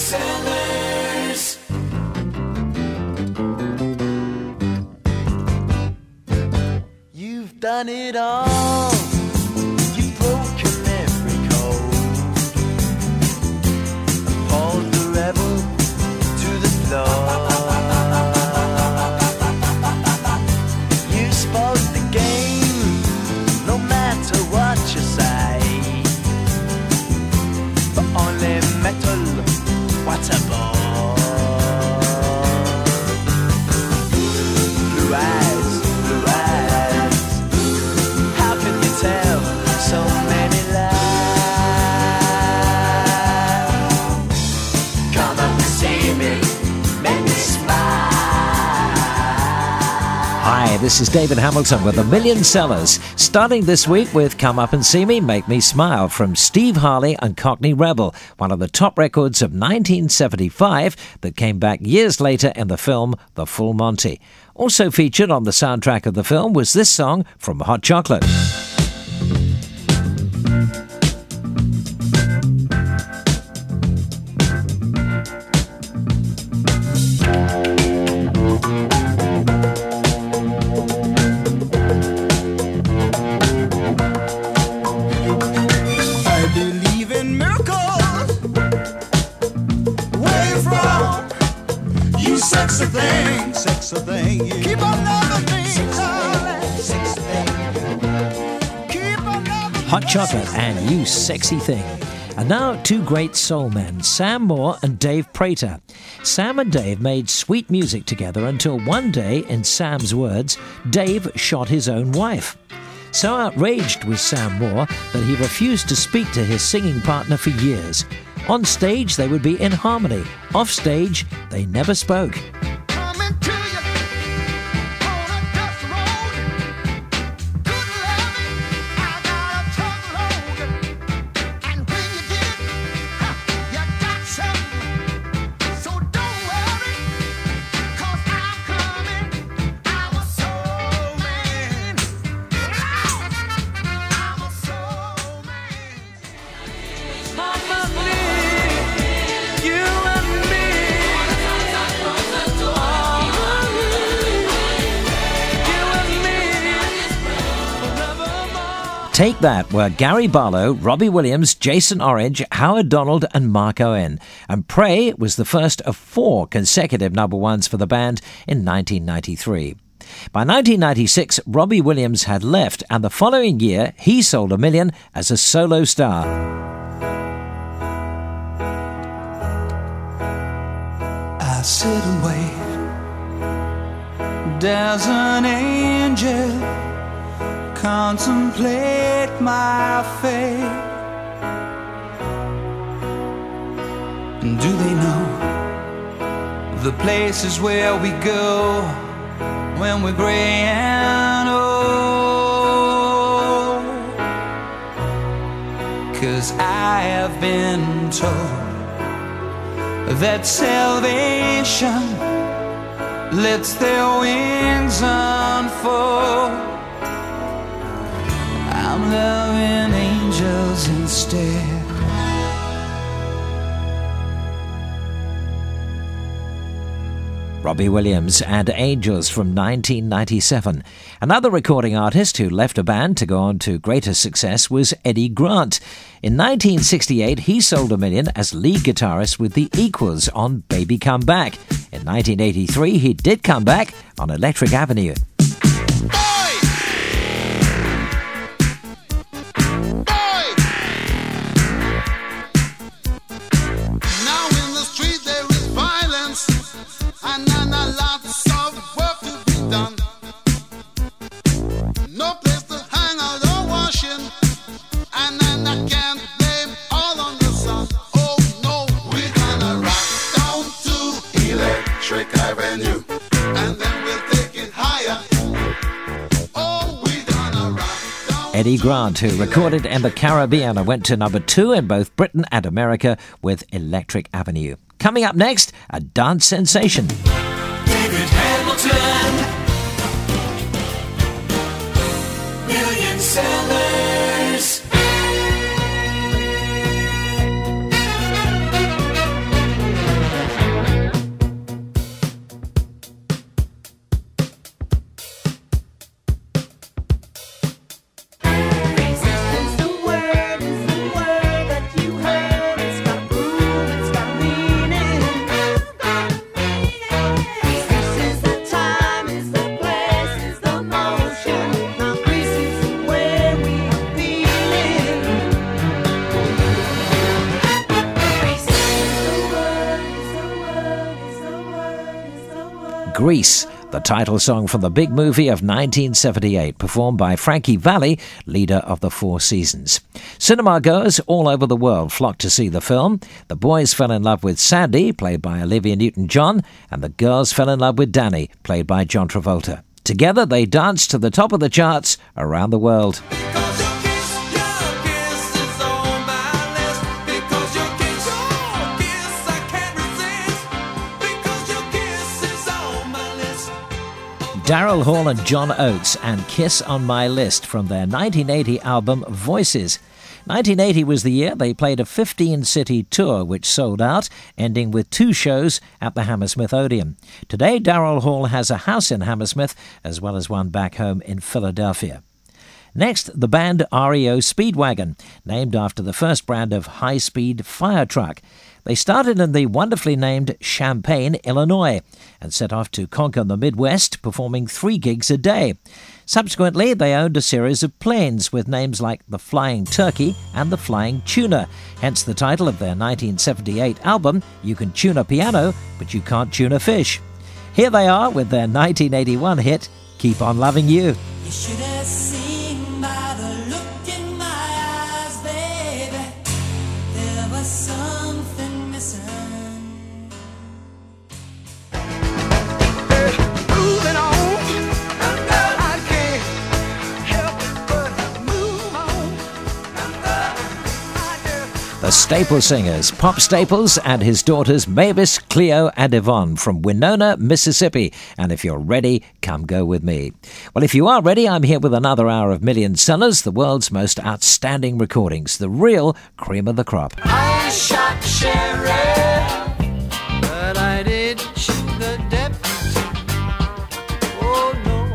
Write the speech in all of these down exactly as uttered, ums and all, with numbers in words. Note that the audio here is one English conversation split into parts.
Sellers. You've done it all. You've broken every code. Appalled the rebel to the floor. You spoke the game, no matter what you say. But only metal, what a bore. Blue eyes, blue eyes. How can you tell so many lies? Come up and see me, make me smile. Hi, this is David Hamilton with A Million Sellers. Starting this week with Come Up and See Me, Make Me Smile from Steve Harley and Cockney Rebel, one of the top records of nineteen seventy-five that came back years later in the film The Full Monty. Also featured on the soundtrack of the film was this song from Hot Chocolate. I believe in miracles. Where you from? You sexy thing, sexy thing. Yeah. Keep on loving me, darling. Sexy thing. Keep on loving me. Hot Chocolate and You Sexy Thing. And now two great soul men, Sam Moore and Dave Prater. Sam and Dave made sweet music together until one day, in Sam's words, Dave shot his own wife. So outraged was Sam Moore that he refused to speak to his singing partner for years. On stage, they would be in harmony. Off stage, they never spoke. Coming to you on a dust road. Good loving, I got a truckload. And when you get it, ha, you got something. So don't worry, 'cause I'm coming. I'm a soul man. I'm a soul man. Mama, me, you and me. You and me, forevermore. Take That were Gary Barlow, Robbie Williams, Jason Orange, Howard Donald and Mark Owen. And Pray was the first of four consecutive number ones for the band in nineteen ninety-three. By nineteen ninety-six, Robbie Williams had left, and the following year he sold a million as a solo star. I sit and wait. There's an angel contemplate my fate. And do they know the places where we go when we're gray and old? 'Cause I have been told that salvation lets their wings unfold. I'm loving angels instead. Robbie Williams and Angels from nineteen ninety-seven. Another recording artist who left a band to go on to greater success was Eddie Grant. In nineteen sixty-eight, he sold a million as lead guitarist with the Equals on Baby Come Back. In nineteen eighty-three, he did come back on Electric Avenue. Now in the street there is violence, and then a lots of work to be done. No place to hang out or washing, and then I can't blame all on the sun. Oh no, we're gonna rock down to Electric Avenue, and then we'll take it higher. Oh, we're gonna rock down. Eddie Grant, who recorded in the Caribbean and went to number two in both Britain and America with Electric Avenue. Coming up next, a dance sensation. David Hamilton. Million Sellers. Grease, the title song from the big movie of nineteen seventy-eight, performed by Frankie Valli, leader of the Four Seasons. Cinema goers all over the world flocked to see the film. The boys fell in love with Sandy, played by Olivia Newton-John, and the girls fell in love with Danny, played by John Travolta. Together, they danced to the top of the charts around the world. Daryl Hall and John Oates and Kiss on My List from their nineteen eighty album Voices. nineteen eighty was the year they played a fifteen-city tour which sold out, ending with two shows at the Hammersmith Odeon. Today, Daryl Hall has a house in Hammersmith as well as one back home in Philadelphia. Next, the band R E O Speedwagon, named after the first brand of high-speed fire truck. They started in the wonderfully named Champaign, Illinois, and set off to conquer the Midwest, performing three gigs a day. Subsequently, they owned a series of planes with names like the Flying Turkey and the Flying Tuna, hence the title of their nineteen seventy-eight album, You Can Tune a Piano, But You Can't Tune a Fish. Here they are with their nineteen eighty-one hit, Keep On Loving You. You should have seen by the look in my eyes, baby, there was something missing. Moving on, I can't help but move on. I just The Staple Singers, Pop Staples and his daughters Mavis, Cleo and Yvonne from Winona, Mississippi. And if you're ready, come go with me. Well, if you are ready, I'm here with another hour of Million Sellers, the world's most outstanding recordings, the real cream of the crop. I shot the sheriff, but I didn't shoot the deputy. Oh no.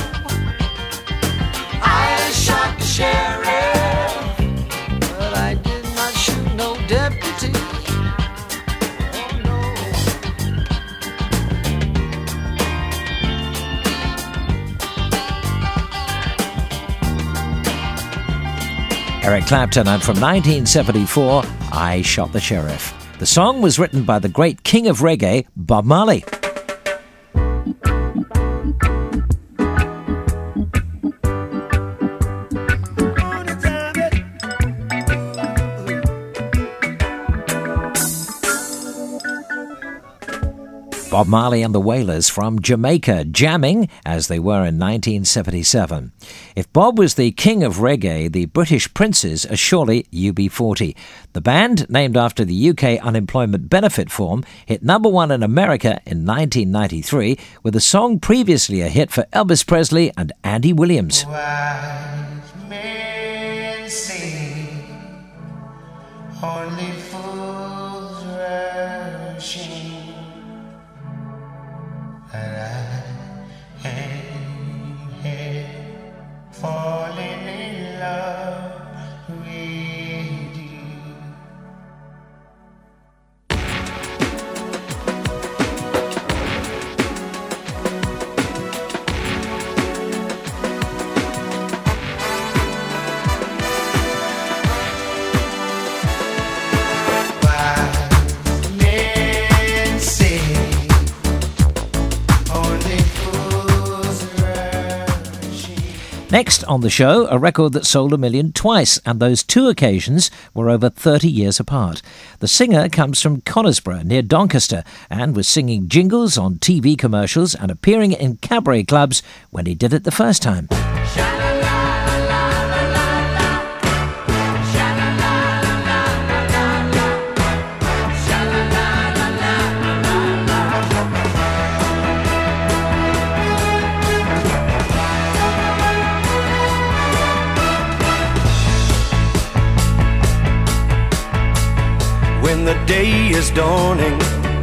I shot the sheriff, but I did not shoot no deputy. Oh no. Eric Clapton, and from nineteen seventy-four, I Shot the Sheriff. The song was written by the great king of reggae, Bob Marley. Bob Marley and the Wailers from Jamaica, jamming as they were in nineteen seventy-seven. If Bob was the king of reggae, the British princes are surely U B forty. The band, named after the U K unemployment benefit form, hit number one in America in nineteen ninety-three with a song previously a hit for Elvis Presley and Andy Williams. wise men say only fools rush in, but I ain't here falling in love with you. Wise men say only fools rush in. Next on the show, a record that sold a million twice, and those two occasions were over thirty years apart. The singer comes from Conisbrough, near Doncaster, and was singing jingles on T V commercials and appearing in cabaret clubs when he did it the first time. When the day is dawning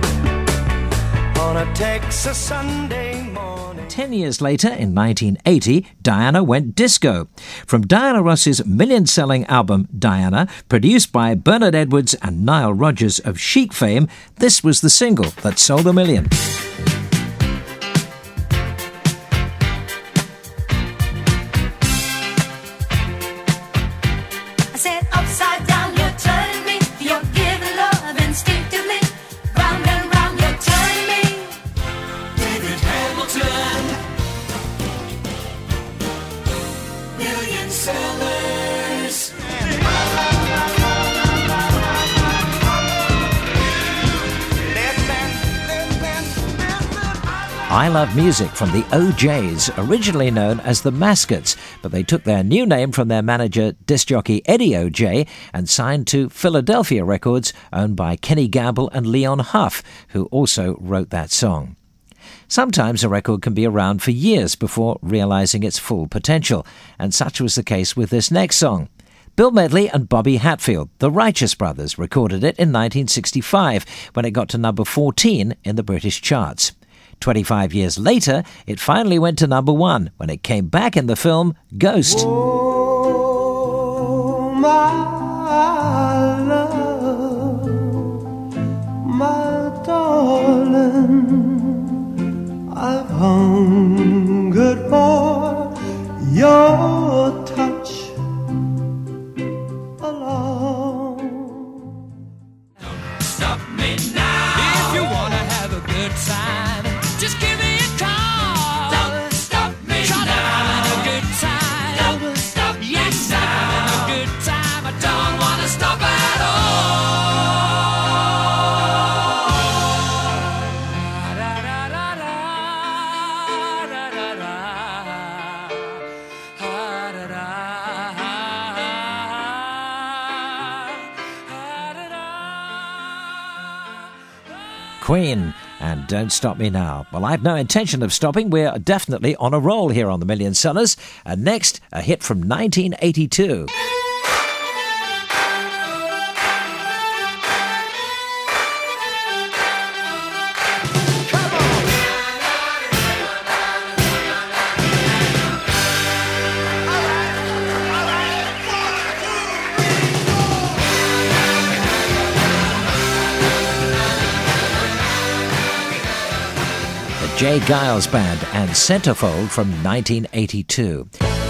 on a Texas Sunday morning. Ten years later, in nineteen eighty, Diana went disco. From Diana Ross's million-selling album Diana, produced by Bernard Edwards and Nile Rodgers of Chic fame, this was the single that sold a million. I said upside down, you turn me. You're giving love instinctively. Round and round, you turn me. David Ham. Sellers. I Love Music from the O Js, originally known as the Mascots, but they took their new name from their manager, disc jockey Eddie O J, and signed to Philadelphia Records, owned by Kenny Gamble and Leon Huff, who also wrote that song. Sometimes a record can be around for years before realizing its full potential, and such was the case with this next song. Bill Medley and Bobby Hatfield, the Righteous Brothers, recorded it in nineteen sixty-five when it got to number fourteen in the British charts. twenty-five years later, it finally went to number one when it came back in the film Ghost. Oh, my love, my darling, I've hungered for your touch alone. Stop me now. If you wanna have a good time, just give me a call. Don't stop me Try to now. have a good time. Don't stop me Yes, now. I'm having a good time. I don't Don't wanna stop at all. Queen and Don't Stop Me Now. Well, I've no intention of stopping. We're definitely on a roll here on the Million Sellers. And next, a hit from nineteen eighty-two. Jay Giles Band and Centerfold from nineteen eighty-two.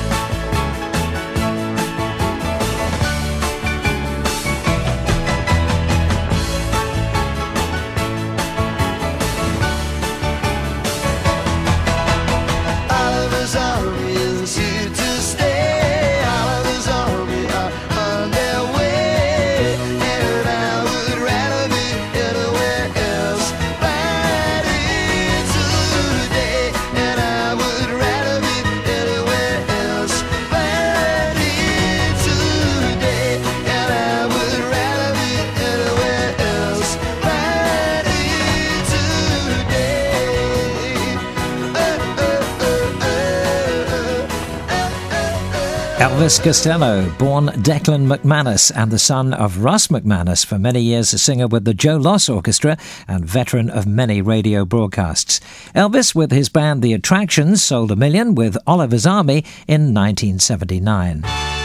Oliver's army is here to stay. Oliver's army are on their way, and I would rather be anywhere else but here today. And I would rather be anywhere else but here today. And I would rather be anywhere else but here today. Uh, uh, uh, uh, uh, uh. Elvis Costello, born Declan McManus and the son of Russ McManus, for many years a singer with the Joe Loss Orchestra and veteran of many radio broadcasts. Elvis, with his band The Attractions, sold a million with Oliver's Army in nineteen seventy-nine.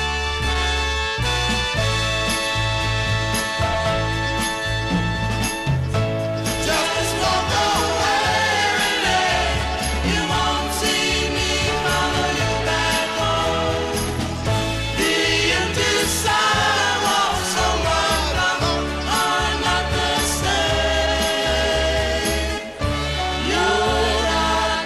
Just walk away, you won't see me follow you back home. The empty side walls of my life are not the same. You're not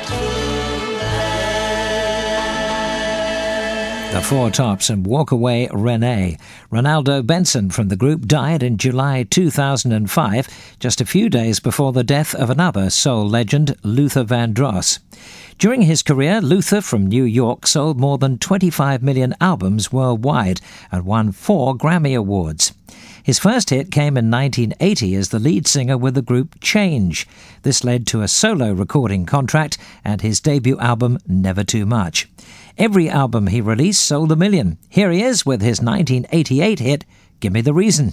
true. The Four Tops and Walk Away Renee. Ronaldo Benson from the group died in July two thousand five, just a few days before the death of another soul legend, Luther Vandross. During his career, Luther from New York sold more than twenty-five million albums worldwide and won four Grammy Awards. His first hit came in nineteen eighty as the lead singer with the group Change. This led to a solo recording contract and his debut album Never Too Much. Every album he released sold a million. Here he is with his nineteen eighty-eight hit, Give Me the Reason.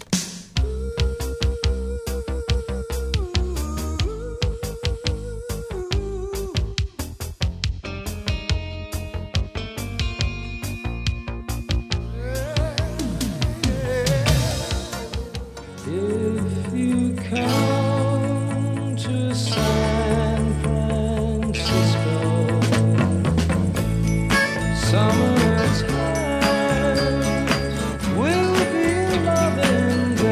If you come to San Francisco, summertime will be loving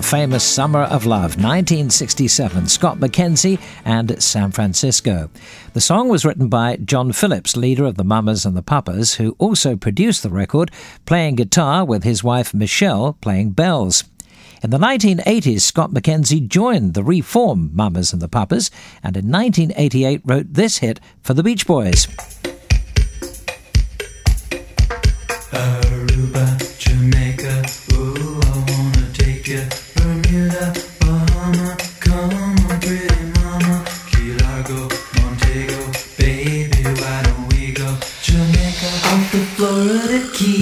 famous Summer of Love, nineteen sixty-seven, Scott McKenzie and San Francisco. The song was written by John Phillips, leader of the Mamas and the Papas, who also produced the record, playing guitar with his wife Michelle playing bells. In the nineteen eighties, Scott McKenzie joined the reformed Mamas and the Papas, and in nineteen eighty-eight wrote this hit for the Beach Boys. Aruba, Jamaica, ooh, I wanna take you. Bermuda, Bahama, come on, pretty mama. Key Largo, Montego, baby, why don't we go? Jamaica, off the Florida Keys.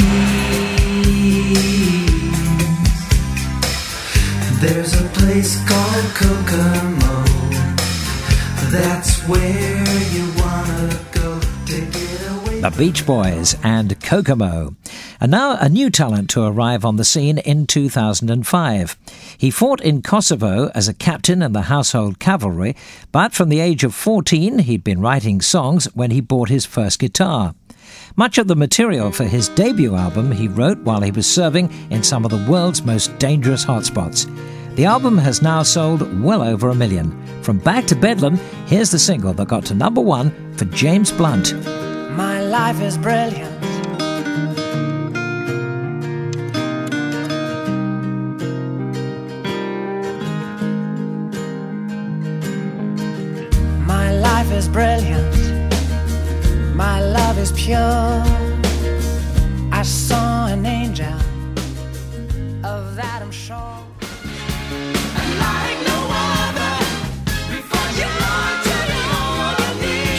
There's a place called Kokomo. That's where you wanna go to get away. The Beach Boys and Kokomo. And now a new talent to arrive on the scene in two thousand five. He fought in Kosovo as a captain in the household cavalry, but from the age of fourteen he'd been writing songs when he bought his first guitar. Much of the material for his debut album he wrote while he was serving in some of the world's most dangerous hotspots. The album has now sold well over a million. From Back to Bedlam, here's the single that got to number one for James Blunt. My life is brilliant. My life is brilliant. My love is pure. I saw an angel. Of that I'm sure. Like no other, before you run to your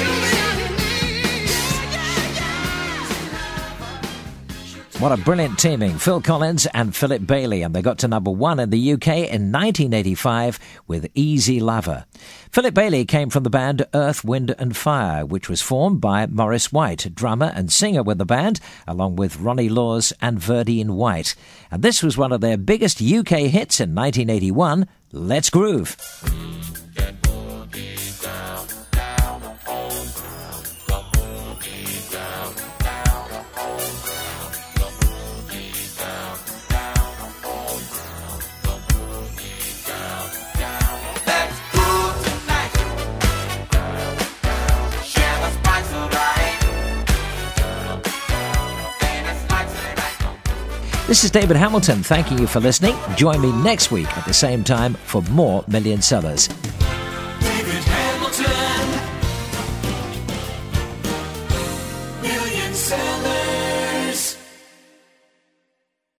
knees. What a brilliant teaming, Phil Collins and Philip Bailey, and they got to number one in the U K in nineteen eighty-five with Easy Lover. Philip Bailey came from the band Earth, Wind and Fire, which was formed by Maurice White, drummer and singer with the band, along with Ronnie Laws and Verdine White. And this was one of their biggest U K hits in nineteen eighty-one, Let's Groove. Let's groove tonight. Share the spice of life. And it's like tonight. This is David Hamilton, thanking you for listening. Join me next week at the same time for more Million Sellers. David Hamilton. Million Sellers.